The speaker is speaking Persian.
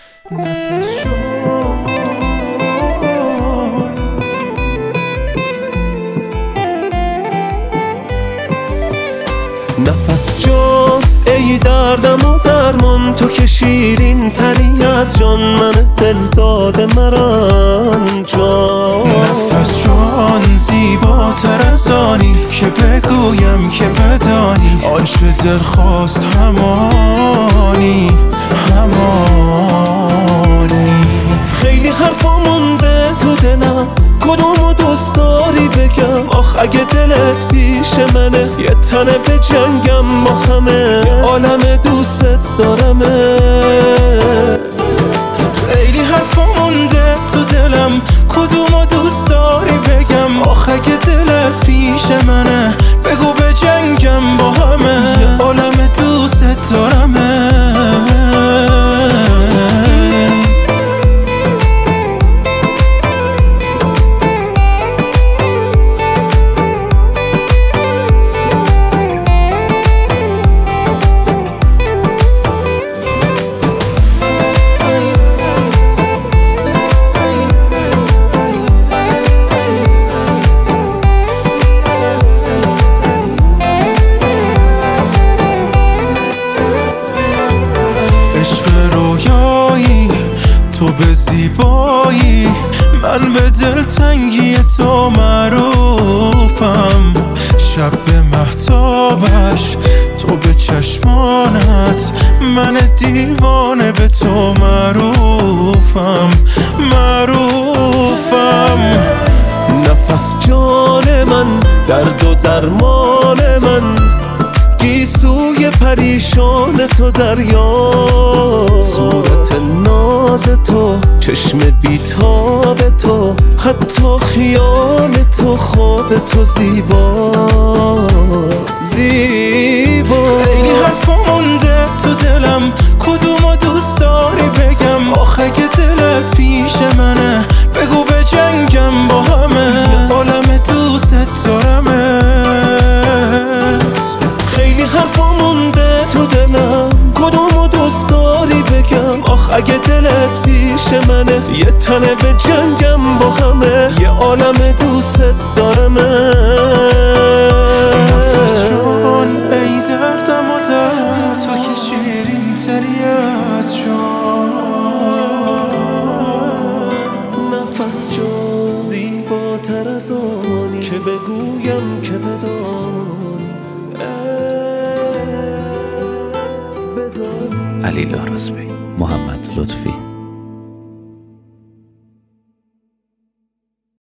نفس جان ای دردم و درمان، تو که شیرین تری از جان، من دل داده مران جان. نفس جان زیباتر از آنی که بگویم که بدانی، آنچه دل خواست همانی همانی. خیلی حرفا مونده تو دلم، کدومو دوست داری بگم؟ آخ اگه دلت پیش منه، یه تنه به جنگم با همه، یه عالم دوست دارمت. خیلی حرفا مونده تو دلم، کدومو دوست داری بگم؟ آخ اگه دلت پیش منه، بگو به جنگم با همه، یه عالم دوست دارمت. تو به زیبایی، من به دلتنگی تو معروفم. شب به مهتابش، تو به چشمانت، من دیوانه به تو معروفم معروفم. نفس جان من، درد و درمان من، گیسوی پریشان تو دریا. صورت ناز تو، چشم بیتاب تو، حتی خیال تو، خواب تو زیبا زیبا. خیلی حرفا مونده تو دلم، کدومو دوست داری بگم؟ آخ اگه دلت پیش منه، بگو به جنگم با همه، یه عالم دوست دارمت. خیلی حرفا مونده تو دلم، کدومو دوست داری بگم؟ آخ اگه دلت پیش منه، یه تنه به جنگم با همه، یه عالم دوست دارمت. نفس جان ای دردم و درد، تو که شیرین تری از جان. نفس جان زیباتر از آنی که بگویم که بدانی. علی لارزبی، محمد لطفی.